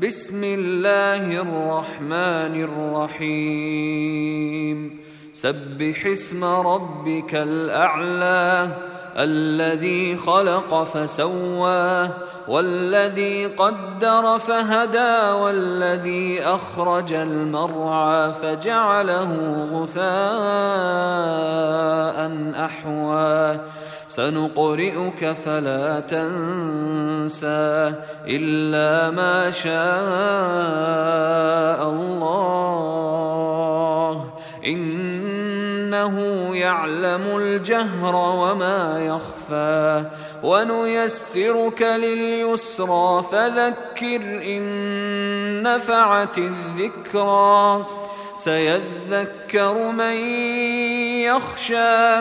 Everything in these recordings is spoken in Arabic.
بسم الله الرحمن الرحيم سبح اسم ربك الأعلى الذي خلق فسوى والذي قدر فهدى والذي أخرج المرعى فجعله غثاء أحوى سنقرئك فلا تنسى إلا ما شاء الله إنه يعلم الجهر وما يخفى ونيسرك لليسرى فذكر إن نفعت الذكرى سيذكر من يخشى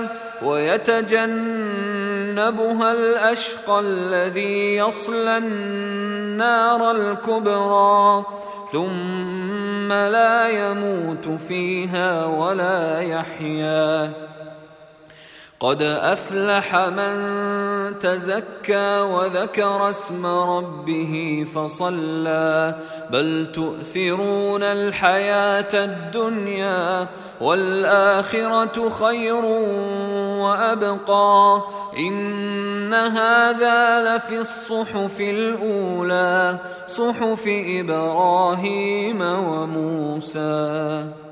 ويتجنبها الأشقى الذي يصلى النار الكبرى ثم لا يموت فيها ولا يحيا قد أفلح من تزكى وذكر اسم ربه فصلى بل تؤثرون الحياة الدنيا والآخرة خير وأبقى إن هذا لفي الصحف الأولى صحف إبراهيم وموسى.